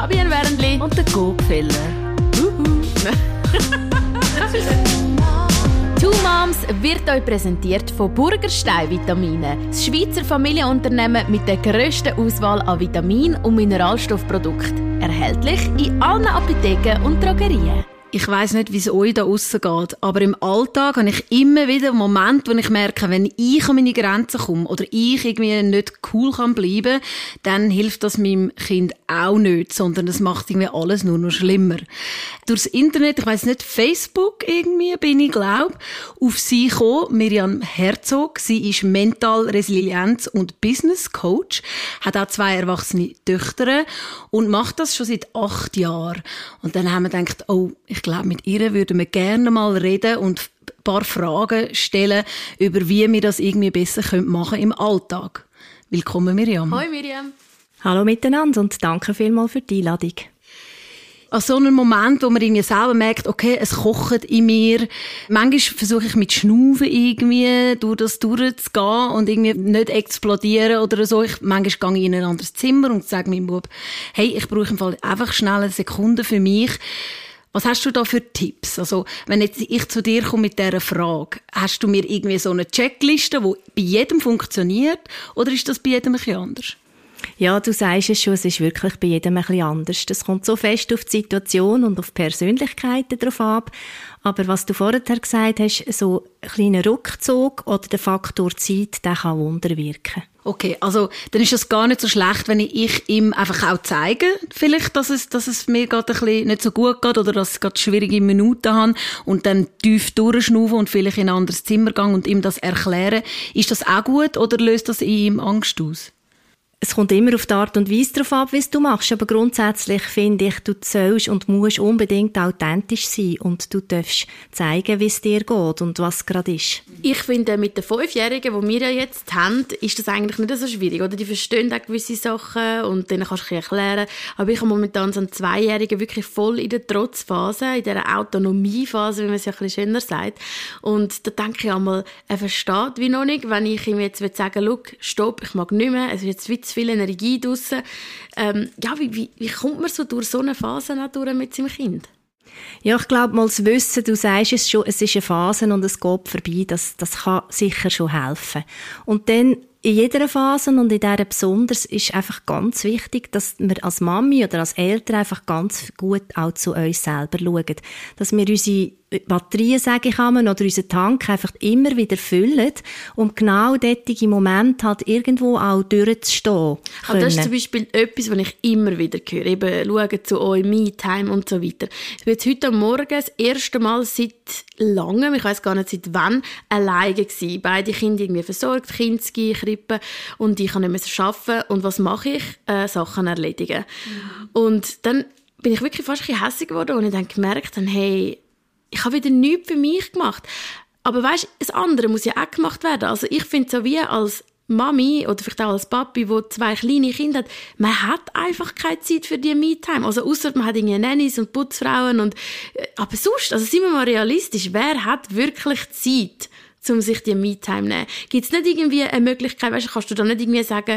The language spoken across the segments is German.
Fabian Wernli und der Gopfeller. Two Moms wird euch präsentiert von Burgerstein Vitamine, das Schweizer Familienunternehmen mit der grössten Auswahl an Vitamin- und Mineralstoffprodukten. Erhältlich in allen Apotheken und Drogerien. Ich weiss nicht, wie es euch da aussen geht, aber im Alltag habe ich immer wieder einen Moment, wo ich merke, wenn ich an meine Grenzen komme oder ich irgendwie nicht cool kann bleiben, dann hilft das meinem Kind auch nicht, sondern das macht irgendwie alles nur noch schlimmer. Durchs Internet, ich weiss nicht, Facebook irgendwie bin ich, glaube auf sie gekommen, Miriam Herzog. Sie ist Mental Resilienz- und Business Coach, hat auch 2 erwachsene Töchter und macht das schon seit 8 Jahren. Und dann haben wir gedacht, oh, ich glaube, mit ihr würden wir gerne mal reden und ein paar Fragen stellen, über wie wir das irgendwie besser machen können im Alltag. Willkommen, Miriam. Hoi, Miriam. Hallo miteinander und danke vielmals für die Einladung. An so einem Moment, wo man irgendwie selber merkt, okay, es kocht in mir. Manchmal versuche ich mit Schnaufen irgendwie durch das durchzugehen und irgendwie nicht explodieren oder so. Manchmal gehe ich in ein anderes Zimmer und sage meinem Bub, hey, ich brauche im Fall einfach schnell eine Sekunde für mich. Was hast du da für Tipps? Also, wenn jetzt ich zu dir komme mit dieser Frage, hast du mir irgendwie so eine Checkliste, die bei jedem funktioniert, oder ist das bei jedem ein bisschen anders? Ja, du sagst es schon, es ist wirklich bei jedem ein bisschen anders. Das kommt so fest auf die Situation und auf die Persönlichkeiten drauf ab. Aber was du vorher gesagt hast, so ein kleiner Rückzug oder der Faktor Zeit, der kann Wunder wirken. Okay, also dann ist es gar nicht so schlecht, wenn ich ihm einfach auch zeige, vielleicht, dass es mir gerade ein bisschen nicht so gut geht oder dass ich gerade schwierige Minuten habe und dann tief durchschnaufen und vielleicht in ein anderes Zimmer gehen und ihm das erklären. Ist das auch gut oder löst das in ihm Angst aus? Es kommt immer auf die Art und Weise darauf ab, wie es du machst. Aber grundsätzlich finde ich, du sollst und musst unbedingt authentisch sein und du darfst zeigen, wie es dir geht und was es gerade ist. Ich finde, mit den 5-Jährigen, die wir ja jetzt haben, ist das eigentlich nicht so schwierig. Oder? Die verstehen auch gewisse Sachen und denen kannst du erklären. Aber ich habe momentan so einen 2-Jährigen wirklich voll in der Trotzphase, in dieser Autonomiephase, wie man es ja ein bisschen schöner sagt. Und da denke ich einmal, er versteht wie noch nicht, wenn ich ihm jetzt sagen will, schau, stopp, ich mag nicht mehr, es ist jetzt viel zu viel Energie draussen. Wie kommt man so durch so eine Phase auch durch mit seinem Kind? Ja, ich glaube, mal das Wissen, du sagst es schon, es ist eine Phase und es geht vorbei, das kann sicher schon helfen. Und dann in jeder Phase und in dieser besonders ist einfach ganz wichtig, dass wir als Mami oder als Eltern einfach ganz gut auch zu uns selber schauen. Dass wir unsere Batterien, sage ich einmal, oder unseren Tank einfach immer wieder füllen, um genau dortige Momente halt irgendwo auch durchzustehen. Aber das ist zum Beispiel etwas, was ich immer wieder höre. Eben, schauen zu euch, Me-Time und so weiter. Ich bin jetzt heute Morgen das erste Mal seit langem, ich weiss gar nicht seit wann, alleine gewesen. Beide Kinder irgendwie versorgt, Kinski, Krippe, und ich kann nicht mehr arbeiten. Und was mache ich? Sachen erledigen. Und dann bin ich wirklich fast ein bisschen hässlich geworden und ich dann gemerkt habe, hey, ich habe wieder nichts für mich gemacht. Aber weisst, das andere muss ja auch gemacht werden. Also ich finde so wie als Mami oder vielleicht auch als Papi, der 2 kleine Kinder hat, man hat einfach keine Zeit für die Me-Time. Also ausser man hat irgendwie Nannies und Putzfrauen und, aber sonst, also sind wir mal realistisch, wer hat wirklich Zeit, um sich die Me-Time zu nehmen? Gibt es nicht irgendwie eine Möglichkeit, weisst, kannst du da nicht irgendwie sagen,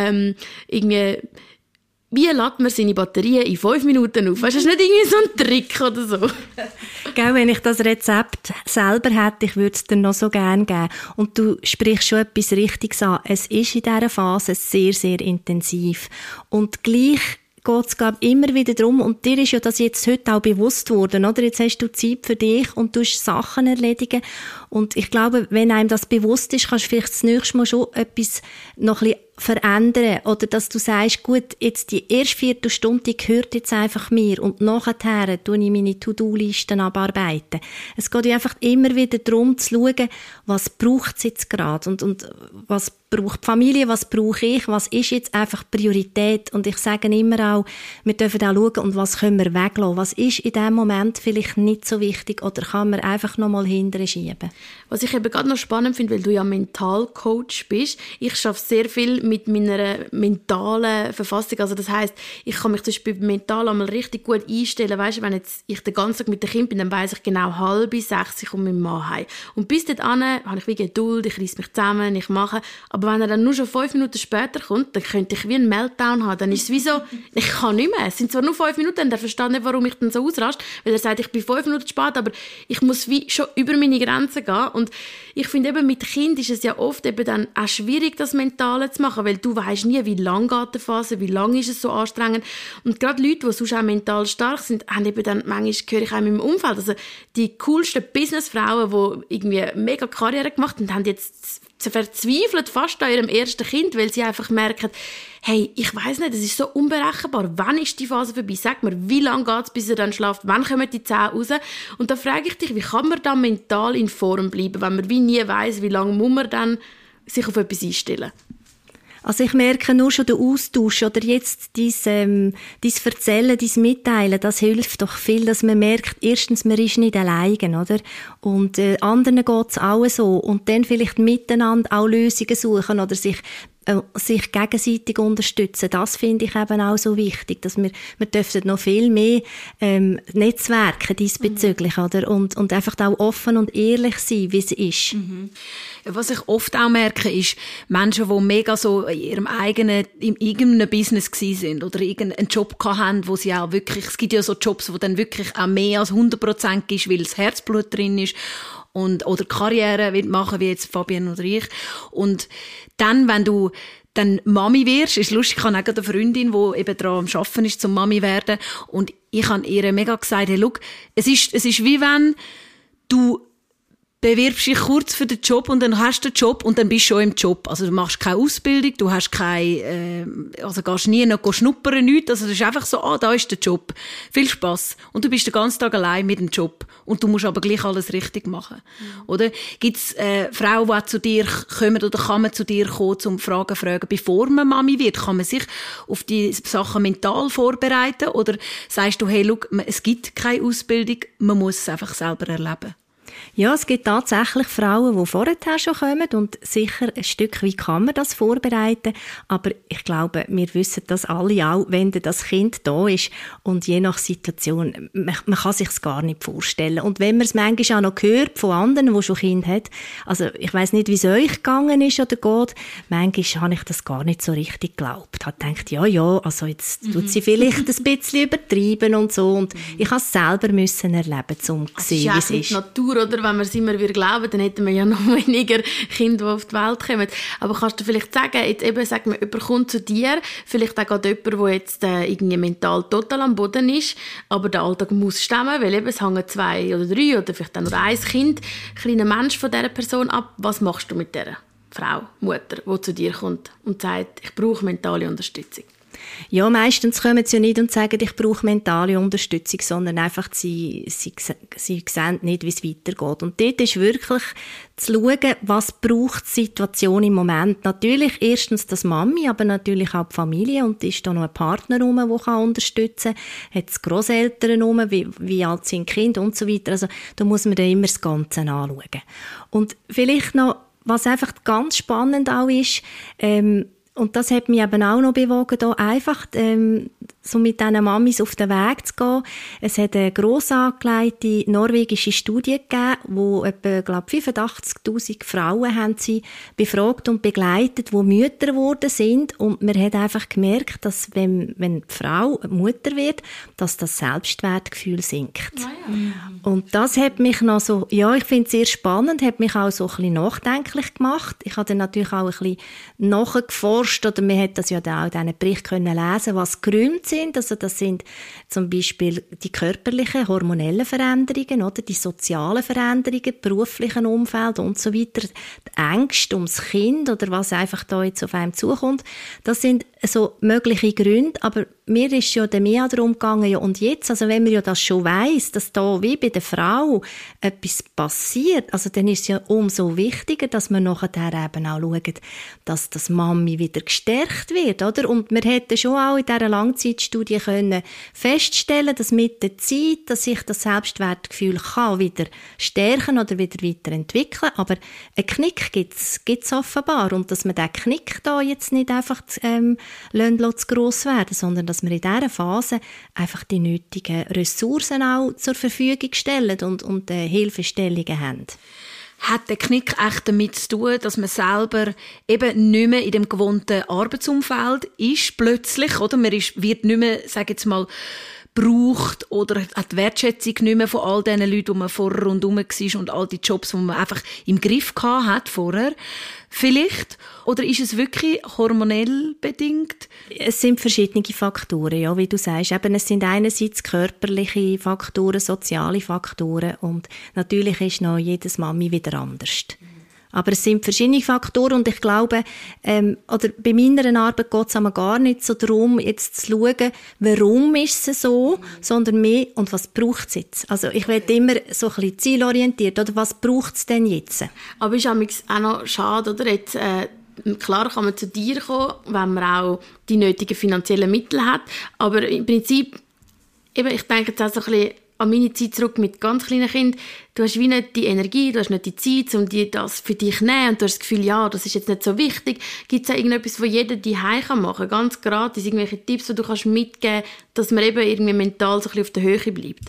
wie lädt man seine Batterien in 5 Minuten auf? Weißt du, das ist nicht irgendwie so ein Trick oder so. Gell, wenn ich das Rezept selber hätte, ich würde es dir noch so gerne geben. Und du sprichst schon etwas Richtiges an. Es ist in dieser Phase sehr, sehr intensiv. Und gleich geht es immer wieder darum, und dir ist ja das jetzt heute auch bewusst worden, oder? Jetzt hast du Zeit für dich und du musst Sachen erledigen. Und ich glaube, wenn einem das bewusst ist, kannst du vielleicht das nächste Mal schon etwas noch ein bisschen verändern. Oder dass du sagst, gut, jetzt die erste Viertelstunde, die gehört jetzt einfach mir und nachher tue ich meine To-Do-Listen abarbeiten. Es geht ja einfach immer wieder darum, zu schauen, was braucht es jetzt gerade und was braucht die Familie, was brauche ich, was ist jetzt einfach Priorität. Und ich sage immer auch, wir dürfen auch schauen, und was können wir weglassen. Was ist in diesem Moment vielleicht nicht so wichtig oder kann man einfach noch mal hinterher schieben. Was ich eben gerade noch spannend finde, weil du ja Mentalcoach bist. Ich arbeite sehr viel mit meiner mentalen Verfassung. Also das heisst, ich kann mich zum Beispiel mental einmal richtig gut einstellen. Weißt du, wenn jetzt ich den ganzen Tag mit dem Kind bin, dann weiss ich genau 5:30 ich komme mit dem Mann heim. Und bis dahin habe ich wie Geduld, ich reiss mich zusammen, ich mache. Aber wenn er dann nur schon 5 Minuten später kommt, dann könnte ich wie einen Meltdown haben. Dann ist es wie so, ich kann nicht mehr. Es sind zwar nur 5 Minuten, und er versteht nicht, warum ich dann so ausraste, weil er sagt, ich bin 5 Minuten spät, aber ich muss wie schon über meine Grenzen gehen. Und ich finde eben, mit Kind ist es ja oft eben dann auch schwierig, das Mentale zu machen, weil du weisst nie, wie lang geht die Phase, wie lange ist es so anstrengend. Und gerade Leute, die sonst auch mental stark sind, haben eben dann, manchmal höre ich auch in meinem Umfeld, also die coolsten Businessfrauen, die irgendwie mega Karriere gemacht haben, haben jetzt verzweifelt fast an ihrem ersten Kind, weil sie einfach merken, hey, ich weiss nicht, es ist so unberechenbar. Wann ist die Phase vorbei? Sag mir, wie lange geht es, bis er dann schläft? Wann kommen die Zähne raus? Und da frage ich dich, wie kann man dann mental in Form bleiben, wenn man wie nie weiss, wie lange muss man dann sich auf etwas einstellen? Also ich merke nur schon den Austausch oder jetzt dein Erzählen, dein Mitteilen, das hilft doch viel, dass man merkt, erstens, man ist nicht allein, oder? Und anderen geht's auch so. Und dann vielleicht miteinander auch Lösungen suchen oder sich gegenseitig unterstützen. Das finde ich eben auch so wichtig, dass wir dürfen noch viel mehr Netzwerke diesbezüglich, oder? Und einfach auch offen und ehrlich sein, wie es ist. Mhm. Was ich oft auch merke, ist Menschen, die mega so in ihrem eigenen, in irgendeinem Business gewesen sind oder irgendeinen Job hatten, wo sie auch wirklich, es gibt ja so Jobs, wo dann wirklich auch mehr als 100% ist, weil das Herzblut drin ist oder Karriere machen, wie jetzt Fabienne oder ich. Und dann, wenn du dann Mami wirst, ist lustig, ich habe auch eine Freundin, die eben daran am Arbeiten ist, zum Mami werden. Und ich habe ihr mega gesagt, hey, schau, es ist wie wenn du bewirbst dich kurz für den Job und dann hast du den Job und dann bist du schon im Job. Also du machst keine Ausbildung, du hast also gehst nie noch schnuppern, nichts. Also das ist einfach so, da ist der Job. Viel Spass. Und du bist den ganzen Tag allein mit dem Job. Und du musst aber gleich alles richtig machen. Oder? Gibt's Frauen, die zu dir kommen oder kann man zu dir kommen, um Fragen zu fragen, bevor man Mami wird? Kann man sich auf die Sachen mental vorbereiten? Oder sagst du, hey, schau, es gibt keine Ausbildung, man muss es einfach selber erleben? Ja, es gibt tatsächlich Frauen, die vorher schon kommen und sicher ein Stück weit kann man das vorbereiten, aber ich glaube, wir wissen das alle auch, wenn das Kind da ist und je nach Situation, man kann sich es gar nicht vorstellen. Und wenn man es manchmal auch noch hört von anderen, die schon Kinder haben, also ich weiss nicht, wie es euch gegangen ist oder geht, manchmal habe ich das gar nicht so richtig geglaubt. Ich habe gedacht, ja, also jetzt tut sie vielleicht ein bisschen übertreiben und so und ich habe es selber müssen erleben, um zu sehen, wie es ist. Natur, oder? Wenn wir es immer wieder glauben, dann hätten wir ja noch weniger Kinder, die auf die Welt kommen. Aber kannst du vielleicht sagen, jetzt eben, sag mal, jemand kommt zu dir, vielleicht auch gerade jemand, der jetzt irgendwie mental total am Boden ist, aber der Alltag muss stemmen, weil eben es hängen 2 oder 3 oder vielleicht auch nur 1 Kind, kleiner Mensch von dieser Person ab. Was machst du mit dieser Frau, Mutter, die zu dir kommt und sagt, ich brauche mentale Unterstützung? Ja, meistens kommen sie ja nicht und sagen, ich brauche mentale Unterstützung, sondern einfach, sie sehen nicht, wie es weitergeht. Und dort ist wirklich zu schauen, was braucht die Situation im Moment. Natürlich erstens das Mami, aber natürlich auch die Familie. Und ist da noch ein Partner rum, der unterstützen kann. Hat es Grosseltern rum, wie alt sind die Kinder und so weiter. Also da muss man dann immer das Ganze anschauen. Und vielleicht noch, was einfach ganz spannend auch ist, und das hat mich eben auch noch bewogen, da einfach so mit diesen Mamis auf den Weg zu gehen. Es hat eine gross angelegte norwegische Studie gegeben, wo etwa, glaube 85'000 Frauen haben sie befragt und begleitet, die Mütter geworden sind. Und man hat einfach gemerkt, dass wenn die Frau Mutter wird, dass das Selbstwertgefühl sinkt. Ja. Und das hat mich noch so, ja, ich finde es sehr spannend, hat mich auch so ein bisschen nachdenklich gemacht. Ich habe dann natürlich auch ein bisschen nachgeforscht, oder man hat das ja auch in diesen Bericht können lesen, was die Gründe sind. Also das sind zum Beispiel die körperlichen, hormonellen Veränderungen, oder die sozialen Veränderungen, beruflichen Umfeld und so weiter, die Ängste ums Kind oder was einfach da jetzt auf einem zukommt. Das sind so mögliche Gründe, aber mir ist ja mehr darum gegangen, ja, und jetzt, also wenn man ja das schon weiss, dass da wie bei der Frau etwas passiert, also dann ist es ja umso wichtiger, dass man nachher eben auch schaut, dass das Mami wieder gestärkt wird, oder? Und wir hätten schon auch in dieser Langzeitstudie können feststellen, dass mit der Zeit, dass sich das Selbstwertgefühl kann wieder stärken oder wieder weiterentwickeln, aber einen Knick gibt's offenbar, und dass man den Knick da jetzt nicht einfach zu gross werden, sondern dass wir in dieser Phase einfach die nötigen Ressourcen auch zur Verfügung stellen und Hilfestellungen haben. Hat der Knick echt damit zu tun, dass man selber eben nicht mehr in dem gewohnten Arbeitsumfeld ist, plötzlich, oder? Man wird nicht mehr, sag jetzt mal, braucht oder hat die Wertschätzung nicht mehr von all diesen Leuten, die man vorher rundherum war und all die Jobs, die man einfach im Griff hatte vorher. Vielleicht? Oder ist es wirklich hormonell bedingt? Es sind verschiedene Faktoren, ja, wie du sagst. Eben, es sind einerseits körperliche Faktoren, soziale Faktoren und natürlich ist noch jedes Mami wieder anders. Aber es sind verschiedene Faktoren und ich glaube, oder bei meiner Arbeit geht es aber gar nicht so darum, jetzt zu schauen, warum ist es so, sondern mehr, und was braucht es jetzt? Also ich werde immer so ein bisschen zielorientiert, oder was braucht es denn jetzt? Aber ist auch noch schade, oder? Jetzt, klar kann man zu dir kommen, wenn man auch die nötigen finanziellen Mittel hat, aber im Prinzip, eben, ich denke jetzt auch so ein bisschen an meine Zeit zurück mit ganz kleinen Kindern. Du hast wie nicht die Energie, du hast nicht die Zeit, um das für dich zu nehmen. Und du hast das Gefühl, ja, das ist jetzt nicht so wichtig. Gibt es auch irgendetwas, was jeder daheim machen kann? Ganz gratis, irgendwelche Tipps, die du kannst mitgeben kannst, dass man eben irgendwie mental so ein bisschen auf der Höhe bleibt?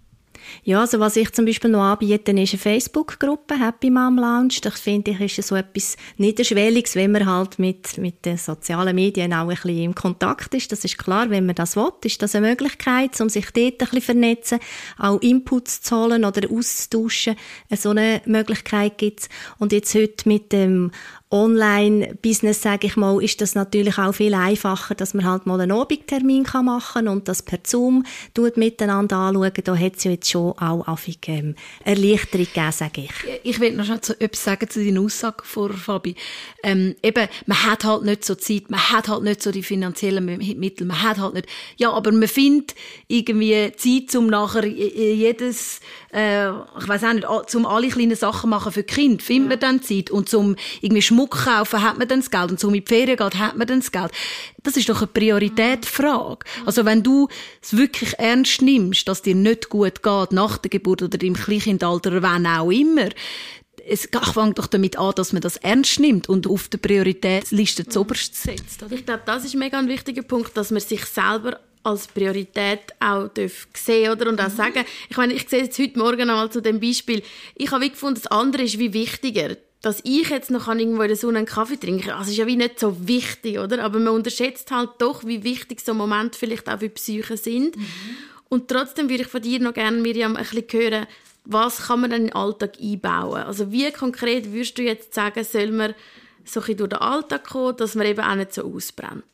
Ja, also was ich zum Beispiel noch anbiete, ist eine Facebook-Gruppe, Happy Mom Lounge. Das finde ich, ist so etwas Niederschwelliges, wenn man halt mit den sozialen Medien auch ein bisschen im Kontakt ist. Das ist klar, wenn man das will, ist das eine Möglichkeit, um sich dort ein bisschen zu vernetzen, auch Inputs zu holen oder auszutauschen. So eine Möglichkeit gibt's. Und jetzt heute mit dem Online-Business, sage ich mal, ist das natürlich auch viel einfacher, dass man halt mal einen Abendtermin machen kann und das per Zoom miteinander anschauen. Da hat es ja jetzt schon auch Erleichterung gegeben, sage ich. Ich will noch etwas sagen zu deiner Aussage vor Fabi. Eben, man hat halt nicht so Zeit, man hat halt nicht so die finanziellen Mittel, man hat halt nicht, ja, aber man findet irgendwie Zeit, um nachher jedes, ich weiss auch nicht, zum alle kleinen Sachen machen für die Kinder, findet man dann Zeit, und zum irgendwie Schmuck kaufen hat man dann das Geld, und so in die Ferien geht, hat man dann das Geld. Das ist doch eine Prioritätsfrage. Also wenn du es wirklich ernst nimmst, dass dir nicht gut geht nach der Geburt oder im Kleinkindalter oder wann auch immer, es fängt doch damit an, dass man das ernst nimmt und auf der Prioritätsliste zuoberst setzt. Oder? Ich glaube, das ist mega ein wichtiger Punkt, dass man sich selber als Priorität auch sehen, oder? Und auch sagen, ich meine, ich sehe jetzt heute Morgen einmal zu dem Beispiel, ich habe wie gefunden, das andere ist wie wichtiger. Dass ich jetzt noch irgendwo in der Sonne einen Kaffee trinken kann, das ist ja wie nicht so wichtig, oder? Aber man unterschätzt halt doch, wie wichtig so Momente vielleicht auch für die Psyche sind. Und trotzdem würde ich von dir noch gerne, Miriam, ein bisschen hören, was kann man dann in den Alltag einbauen? Also wie konkret würdest du jetzt sagen, soll man so ein bisschen durch den Alltag kommen, dass man eben auch nicht so ausbrennt?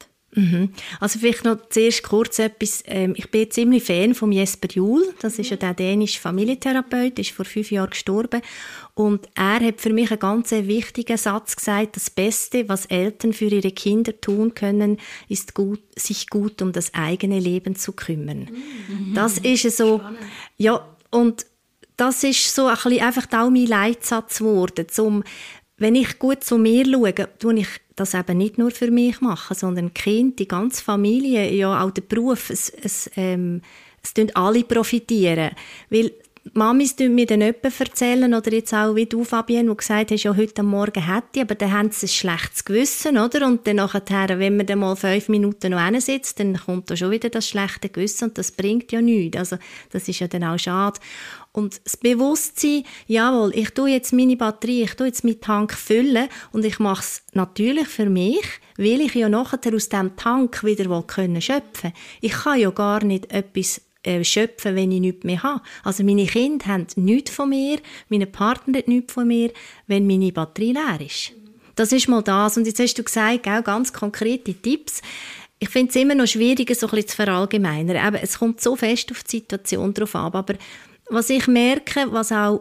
Also vielleicht noch zuerst kurz etwas. Ich bin ziemlich Fan von Jesper Juhl. Das ist ja der dänische Familientherapeut, ist vor 5 Jahren gestorben. Und er hat für mich einen ganz wichtigen Satz gesagt: Das Beste, was Eltern für ihre Kinder tun können, ist sich gut um das eigene Leben zu kümmern. Das ist so, ja, und das ist so ein bisschen einfach auch mein Leitsatz geworden. Wenn ich gut zu mir schaue, tue ich das eben nicht nur für mich machen, sondern die Kinder, die ganze Familie, ja auch der Beruf, es tun alle profitieren. Weil Mamis tun mir dann jemanden erzählen, oder jetzt auch wie du, Fabienne, die gesagt hast, ja, heute Morgen hätte ich, aber dann haben sie ein schlechtes Gewissen, oder? Und dann nachher, wenn man dann mal 5 Minuten noch hinsitzt, dann kommt da schon wieder das schlechte Gewissen, und das bringt ja nichts. Also, das ist ja dann auch schade. Und das Bewusstsein, jawohl, ich tue jetzt meine Batterie, ich tue jetzt meinen Tank füllen, und ich mache es natürlich für mich, weil ich ja nachher aus diesem Tank wieder schöpfen will. Ich kann ja gar nicht etwas schöpfen, wenn ich nichts mehr habe. Also meine Kinder haben nichts von mir, meine Partner haben nichts von mir, wenn meine Batterie leer ist. Das ist mal das. Und jetzt hast du gesagt, auch ganz konkrete Tipps. Ich finde es immer noch schwieriger, so ein bisschen zu verallgemeinern. Eben, es kommt so fest auf die Situation drauf an. Aber was ich merke, was auch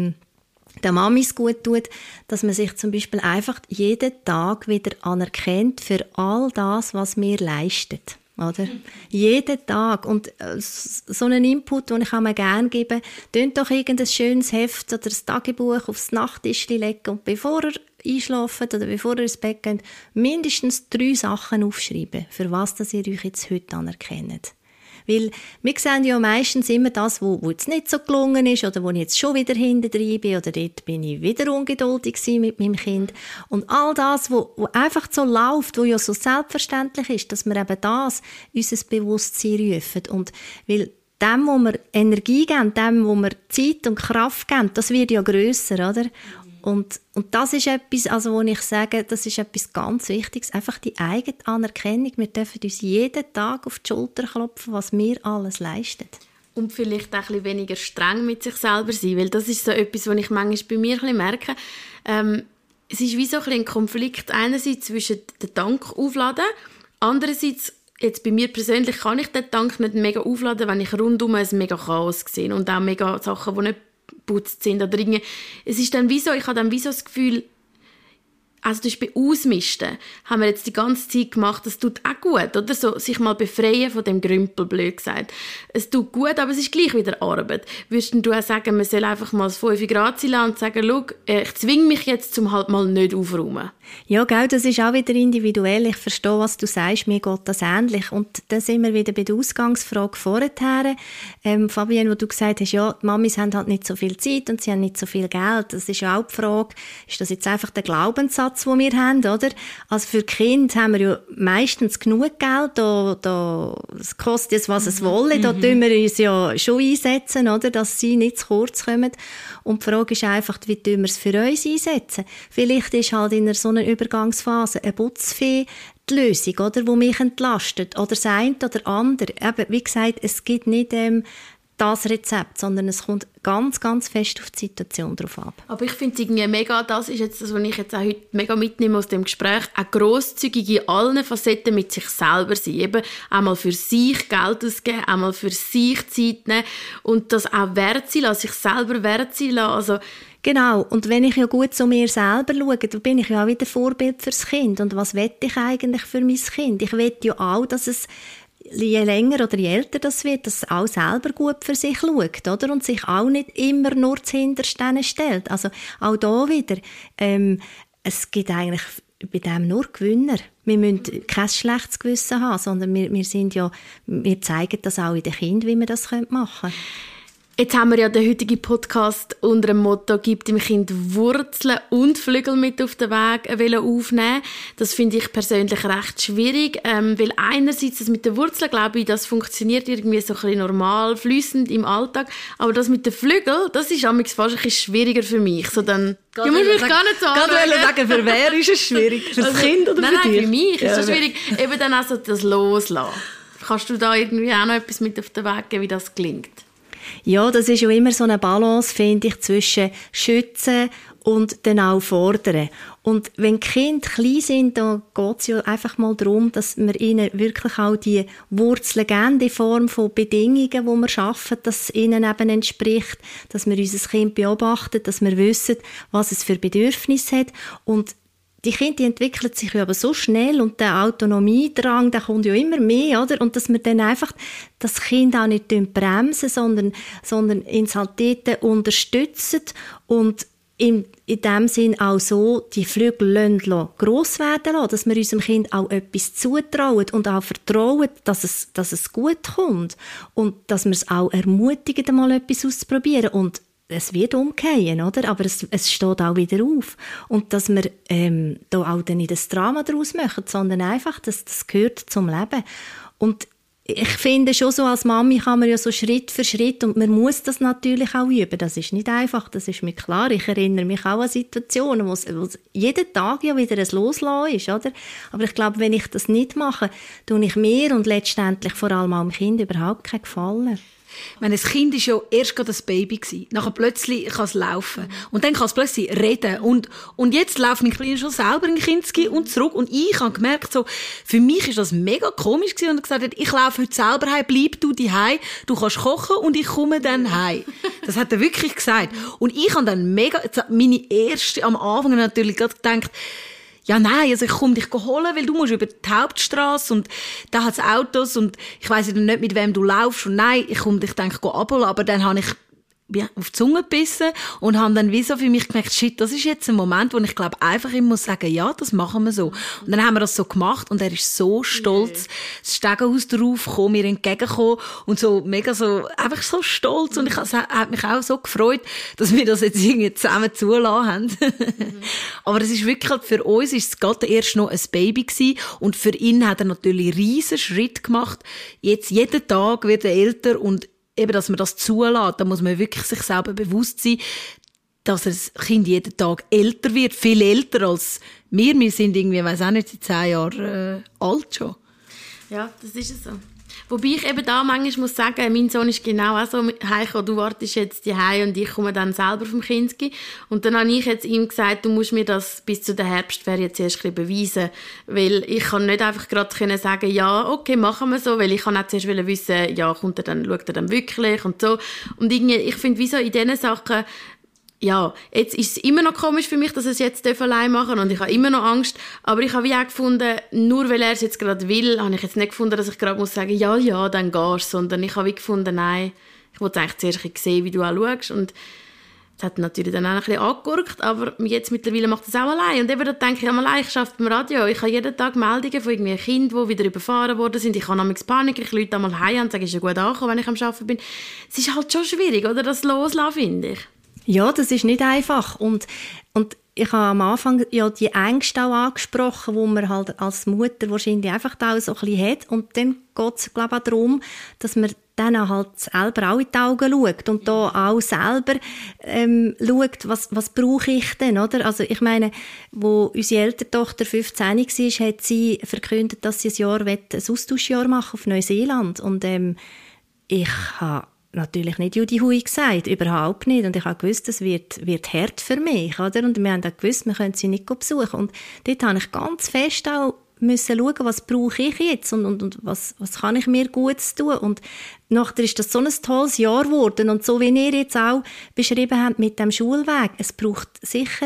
der Mamis gut tut, dass man sich zum Beispiel einfach jeden Tag wieder anerkennt für all das, was wir leisten. oder? Jeden Tag. Und so einen Input, den ich mir gerne gebe, tönt doch irgendein schönes Heft oder ein Tagebuch aufs Nachttischchen legen und bevor ihr einschlaft oder bevor ihr ins Bett geht, mindestens 3 Sachen aufschreiben, für was das ihr euch jetzt heute anerkennt. Weil wir sehen ja meistens immer das, wo jetzt nicht so gelungen ist oder wo ich jetzt schon wieder hintendrein bin oder dort bin ich wieder ungeduldig mit meinem Kind. Und all das, wo einfach so läuft, wo ja so selbstverständlich ist, dass wir eben das unser Bewusstsein rufen. Und weil dem, wo wir Energie geben, dem, wo wir Zeit und Kraft geben, das wird ja grösser, oder? Und das ist etwas, also wo ich sage, das ist etwas ganz Wichtiges, einfach die eigene Anerkennung. Wir dürfen uns jeden Tag auf die Schulter klopfen, was wir alles leisten. Und vielleicht auch ein bisschen weniger streng mit sich selber sein, weil das ist so etwas, was ich manchmal bei mir ein bisschen merke. Es ist wie so ein bisschen ein Konflikt einerseits zwischen den Tank aufladen, andererseits jetzt bei mir persönlich kann ich den Tank nicht mega aufladen, wenn ich rundum ein mega Chaos sehe und auch mega Sachen, die nicht putzt sind oder irgendwie. Es ist dann wie so, ich habe dann wie so das Gefühl, also zum Beispiel Ausmisten haben wir jetzt die ganze Zeit gemacht, das tut auch gut, oder? So, sich mal befreien von dem Grümpel, blöd gesagt. Es tut gut, aber es ist gleich wieder Arbeit. Würdest du auch sagen, man soll einfach mal das 5 Grad sein lassen und sagen, schau, ich zwinge mich jetzt, zum halt mal nicht aufräumen? Ja, gell, das ist auch wieder individuell. Ich verstehe, was du sagst, mir geht das ähnlich. Und da sind wir wieder bei der Ausgangsfrage vorher. Fabienne, wo du gesagt hast, ja, die Mamis haben halt nicht so viel Zeit und sie haben nicht so viel Geld. Das ist ja auch die Frage, ist das jetzt einfach der Glaubenssatz, den wir haben, oder? Also für Kinder haben wir ja meistens genug Geld, es kostet jetzt, was es wolle, da tun wir uns ja schon einsetzen, oder? Dass sie nicht zu kurz kommen. Und die Frage ist einfach, wie tun wir es für uns einsetzen? Vielleicht ist halt in so einer Übergangsphase eine Putzfee die Lösung, oder? Die mich entlastet. Oder das eine oder andere. Eben, wie gesagt, es gibt nicht das Rezept, sondern es kommt ganz, ganz fest auf die Situation drauf ab. Aber ich finde es irgendwie mega, das ist jetzt das, was ich jetzt auch heute mega mitnehme aus dem Gespräch, auch grosszügig in allen Facetten mit sich selber sein. Eben einmal für sich Geld ausgeben, einmal für sich Zeit nehmen und das auch wert sein lassen, sich selber wert sein lassen. Also genau, und wenn ich ja gut zu mir selber schaue, dann bin ich ja auch wieder Vorbild fürs Kind. Und was will ich eigentlich für mein Kind? Ich will ja auch, dass es je länger oder je älter das wird, dass es auch selber gut für sich schaut, oder? Und sich auch nicht immer nur zuhinterst stellt. Also auch da wieder, es gibt eigentlich bei dem nur Gewinner. Wir müssen kein schlechtes Gewissen haben, sondern wir zeigen das auch in den Kindern, wie man das machen können. Jetzt haben wir ja den heutigen Podcast unter dem Motto «Gib dem Kind Wurzeln und Flügel mit auf den Weg» aufnehmen. Das finde ich persönlich recht schwierig, weil einerseits das mit den Wurzeln, glaube ich, das funktioniert irgendwie so ein bisschen normal, fließend im Alltag, aber das mit den Flügeln, das ist fast ein bisschen schwieriger für mich. So dann, ich muss mich gar nicht so sagen, für wer ist es schwierig? Für das Kind oder für dich? Nein, für mich ist es schwierig. Eben dann auch so das Loslassen. Kannst du da irgendwie auch noch etwas mit auf den Weg geben, wie das gelingt? Ja, das ist ja immer so eine Balance, finde ich, zwischen schützen und dann auch fordern. Und wenn die Kinder klein sind, dann geht es ja einfach mal darum, dass wir ihnen wirklich auch die Wurzeln geben, in Form von Bedingungen, die wir schaffen, dass es ihnen eben entspricht, dass wir unser Kind beobachten, dass wir wissen, was es für Bedürfnisse hat. Und die Kinder, die entwickeln sich ja aber so schnell und der Autonomiedrang, der kommt ja immer mehr, oder? Und dass wir dann einfach das Kind auch nicht bremsen, sondern ins halt dort unterstützen und in dem Sinn auch so die Flügel gross werden lassen, dass wir unserem Kind auch etwas zutrauen und auch vertrauen, dass es gut kommt und dass wir es auch ermutigen, mal etwas auszuprobieren. Und es wird umgehen, oder? Aber es steht auch wieder auf. Und dass wir da auch dann nicht das Drama daraus machen, sondern einfach, dass das gehört zum Leben. Und ich finde schon so, als Mami kann man ja so Schritt für Schritt, und man muss das natürlich auch üben. Das ist nicht einfach, das ist mir klar. Ich erinnere mich auch an Situationen, wo es jeden Tag ja wieder ein Loslassen ist, oder? Aber ich glaube, wenn ich das nicht mache, tue ich mir und letztendlich vor allem auch dem Kind überhaupt keinen Gefallen. Ein Kind war ja erst gerade ein Baby gewesen. Nachher plötzlich kann es laufen. Und dann kann es plötzlich reden. Und jetzt läuft mein Kleiner schon selber in Kinski und zurück. Und ich habe gemerkt, so, für mich ist das mega komisch gewesen, und er gesagt hat, ich laufe heute selber heim, bleib du daheim, du kannst kochen und ich komme dann heim. Das hat er wirklich gesagt. Und ich habe dann am Anfang natürlich gerade gedacht, ja nein, also ich komme dich holen, weil du musst über die Hauptstrasse und da hat es Autos und ich weiss ja nicht, mit wem du laufst und nein, ich komme dich abholen, aber dann habe ich auf die Zunge gebissen und habe dann wie so für mich gemerkt, shit, das ist jetzt ein Moment, wo ich glaube einfach immer muss sagen, ja, das machen wir so. Und dann haben wir das so gemacht und er ist so stolz, das Stegenhaus drauf gekommen, mir entgegengekommen und so mega so, einfach so stolz und ich hat mich auch so gefreut, dass wir das jetzt irgendwie zusammen zulassen haben. Aber es ist wirklich halt für uns ist es gerade erst noch ein Baby gewesen und für ihn hat er natürlich einen riesen Schritt gemacht. Jetzt jeden Tag wird er älter und eben, dass man das zulässt, da muss man wirklich sich selber bewusst sein, dass das Kind jeden Tag älter wird, viel älter als wir. Wir sind irgendwie, ich weiss auch nicht, seit 10 Jahren alt schon. Ja, das ist es so. Wobei ich eben da manchmal muss sagen, mein Sohn ist genau auch so, Heiko, du wartest jetzt hierheim und ich komme dann selber vom Kinski. Und dann habe ich jetzt ihm gesagt, du musst mir das bis zu der Herbstferien zuerst ein bisschen beweisen. Weil ich kann nicht einfach gerade sagen, ja, okay, machen wir so, weil ich kann auch zuerst wissen, ja, schaut er dann wirklich und so. Und irgendwie, ich finde, wieso in diesen Sachen, ja, jetzt ist es immer noch komisch für mich, dass er es jetzt allein machen darf und ich habe immer noch Angst, aber ich habe wie auch gefunden, nur weil er es jetzt gerade will, habe ich jetzt nicht gefunden, dass ich gerade muss sagen, ja, dann gehst, sondern ich habe wie gefunden, nein, ich wollte eigentlich zuerst ein bisschen sehen, wie du auch schaust und das hat natürlich dann auch ein bisschen angegurkt, aber jetzt mittlerweile macht es auch allein und eben da denke ich, ich arbeite beim Radio, ich habe jeden Tag Meldungen von irgendwie Kindern, die wieder überfahren worden sind, ich habe manchmal Panik, ich rufe einmal heim und sage, ist ja gut angekommen, wenn ich am Arbeiten bin. Es ist halt schon schwierig, oder, das loslassen, finde ich. Ja, das ist nicht einfach. Und ich habe am Anfang ja die Ängste auch angesprochen, wo man halt als Mutter wahrscheinlich einfach da so ein bisschen hat. Und dann geht es, glaube ich, auch darum, dass man dann halt selber auch in die Augen schaut und da auch selber schaut, was brauche ich denn, oder? Also ich meine, wo unsere ältere Tochter 15 war, hat sie verkündet, dass sie ein Jahr ein Austauschjahr machen auf Neuseeland. Und ich habe natürlich nicht Judy Hui gesagt, überhaupt nicht. Und ich habe gewusst, das wird hart für mich, oder? Und wir haben auch gewusst, wir können sie nicht besuchen. Und dort habe ich ganz fest auch müssen schauen, was brauche ich jetzt und was kann ich mir Gutes tun. Und nachher ist das so ein tolles Jahr geworden. Und so wie ihr jetzt auch beschrieben habt mit dem Schulweg, es braucht sicher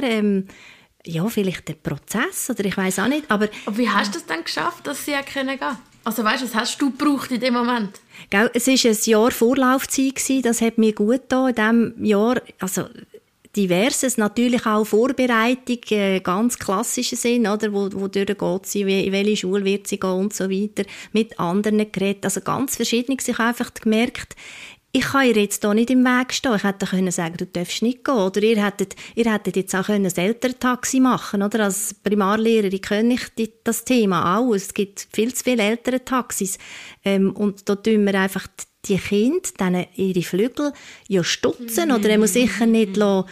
ja, vielleicht den Prozess, oder ich weiss auch nicht. Aber wie hast du es dann geschafft, dass sie auch gehen können? Also weißt, was hast du gebraucht in dem Moment? Gell, es war ein Jahr Vorlaufzeit, das hat mir gut getan in diesem Jahr. Also diverses, natürlich auch Vorbereitung, ganz klassischen Sinn, oder, wo durchgeht sie, in welche Schule wird sie gehen und so weiter, mit anderen geredet, also ganz verschieden. Ich habe einfach gemerkt, ich kann ihr jetzt hier nicht im Weg stehen. Ich hätte können sagen, du darfst nicht gehen. Oder ihr hättet jetzt auch ein Elterntaxi machen, oder? Als Primarlehrerin kenne ich das Thema auch. Es gibt viel zu viele Elterntaxis. Und da tun wir einfach die Kinder dann ihre Flügel ja stutzen, oder er muss sicher nicht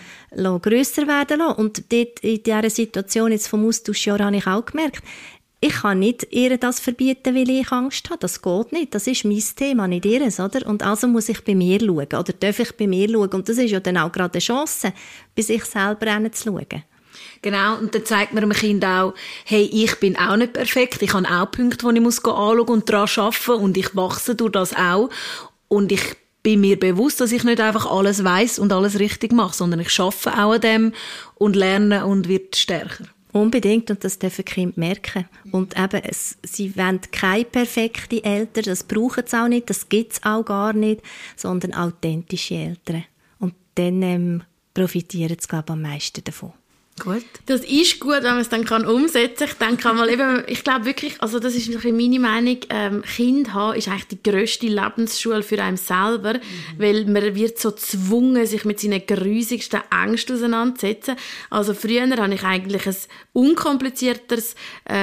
grösser werden lassen. Und dort, in dieser Situation jetzt vom Austauschjahr habe ich auch gemerkt, ich kann nicht ihr das verbieten, weil ich Angst habe. Das geht nicht. Das ist mein Thema, nicht ihres, oder? Und also muss ich bei mir schauen. Oder darf ich bei mir schauen? Und das ist ja dann auch gerade eine Chance, bei sich selber hinzuschauen. Genau, und dann zeigt man dem Kind auch, hey, ich bin auch nicht perfekt. Ich habe auch Punkte, die ich anschauen muss und daran arbeiten und ich wachse durch das auch. Und ich bin mir bewusst, dass ich nicht einfach alles weiss und alles richtig mache, sondern ich arbeite auch an dem und lerne und werde stärker. Unbedingt, und das dürfen die Kinder merken. Und eben, sie wollen keine perfekten Eltern, das brauchen sie auch nicht, das gibt es auch gar nicht, sondern authentische Eltern. Und dann profitieren sie, glaube ich, am meisten davon. Gut. Das ist gut, wenn man es dann umsetzen kann. Ich denke mal eben, ich glaube wirklich, also das ist meine Meinung, Kind haben ist eigentlich die grösste Lebensschule für einen selber, weil man wird so gezwungen, sich mit seinen grusigsten Ängsten auseinanderzusetzen. Also früher hatte ich eigentlich ein unkomplizierteres,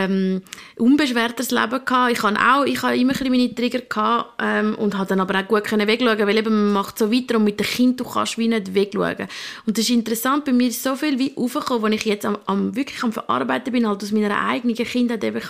unbeschwertes Leben gehabt. Ich habe immer ein bisschen meine Trigger gehabt, und habe dann aber auch gut wegschauen, weil eben man macht so weiter und mit dem Kind du kannst wie nicht wegschauen. Und das ist interessant, bei mir ist so viel wie aufgekommen, als ich jetzt wirklich am Verarbeiten bin, halt aus meiner eigenen Kindheit. Eben,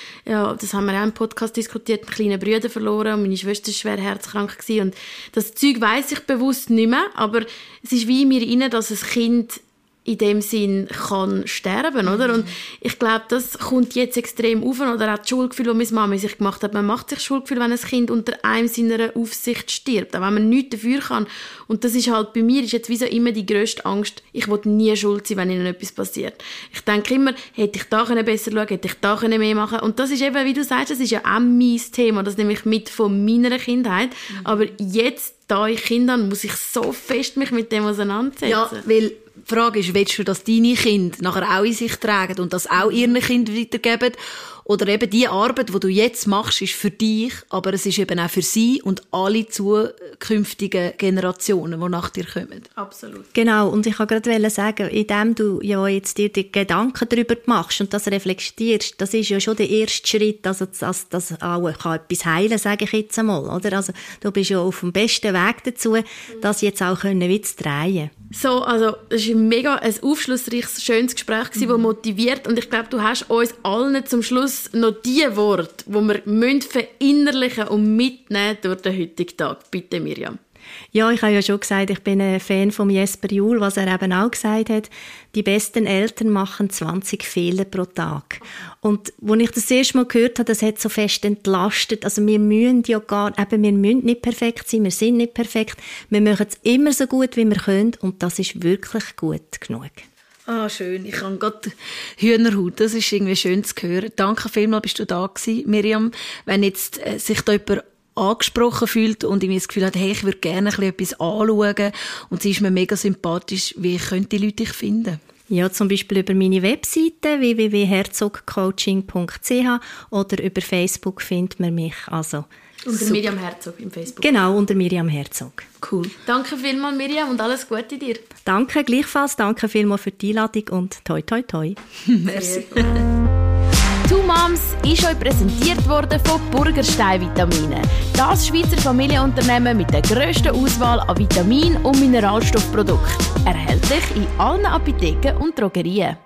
das haben wir auch im Podcast diskutiert, einen kleinen Bruder verloren und meine Schwester war schwer herzkrank gewesen. Und das Zeug weiss ich bewusst nicht mehr, aber es ist wie in mir rein, dass ein Kind in dem Sinn kann sterben, oder? Und ich glaube, das kommt jetzt extrem auf, oder auch das Schuldgefühl, das meine Mama sich gemacht hat. Man macht sich Schuldgefühl, wenn ein Kind unter einem seiner Aufsicht stirbt, auch wenn man nichts dafür kann. Und das ist halt, bei mir ist jetzt wie so immer die grösste Angst, ich will nie schuld sein, wenn ihnen etwas passiert. Ich denke immer, hätte ich da besser schauen können, hätte ich da mehr machen können. Und das ist eben, wie du sagst, das ist ja auch mein Thema, das nehme ich mit von meiner Kindheit. Aber jetzt, da ich Kinder habe, muss ich so fest mich mit dem auseinandersetzen. Ja, weil die Frage ist, willst du, dass deine Kinder nachher auch in sich tragen und das auch ihren Kindern weitergeben? Oder eben die Arbeit, die du jetzt machst, ist für dich, aber es ist eben auch für sie und alle zukünftigen Generationen, die nach dir kommen. Absolut. Genau, und ich wollte gerade sagen, indem du ja jetzt dir die Gedanken darüber machst und das reflektierst, das ist ja schon der erste Schritt, also das auch kann etwas heilen, sage ich jetzt einmal, oder? Also du bist ja auf dem besten Weg dazu, das jetzt auch wieder zu drehen. So, also es war ein aufschlussreiches, schönes Gespräch, das motiviert, und ich glaube, du hast uns allen zum Schluss noch die Worte, die wir verinnerlichen und mitnehmen durch den heutigen Tag. Bitte, Miriam. Ja, ich habe ja schon gesagt, ich bin ein Fan von Jesper Juhl, was er eben auch gesagt hat, die besten Eltern machen 20 Fehler pro Tag. Und als ich das erste Mal gehört habe, das hat so fest entlastet. Also wir müssen nicht perfekt sein, wir sind nicht perfekt. Wir machen es immer so gut, wie wir können, und das ist wirklich gut genug. Ah, schön. Ich habe gerade Hühnerhaut. Das ist irgendwie schön zu hören. Danke vielmals, bist du da gewesen, Miriam. Wenn jetzt sich da jemand angesprochen fühlt und irgendwie das Gefühl hat, hey, ich würde gerne etwas anschauen und sie ist mir mega sympathisch, wie können die Leute dich finden? Ja, zum Beispiel über meine Webseite www.herzogcoaching.ch oder über Facebook findet man mich. Also, unter Miriam Herzog im Facebook. Genau, unter Miriam Herzog. Cool. Danke vielmals, Miriam, und alles Gute dir. Danke, gleichfalls. Danke vielmals für die Einladung und toi, toi, toi. Merci. «Two Moms» ist euch präsentiert worden von Burgerstein Vitamine. Das Schweizer Familienunternehmen mit der grössten Auswahl an Vitamin- und Mineralstoffprodukten. Erhältlich in allen Apotheken und Drogerien.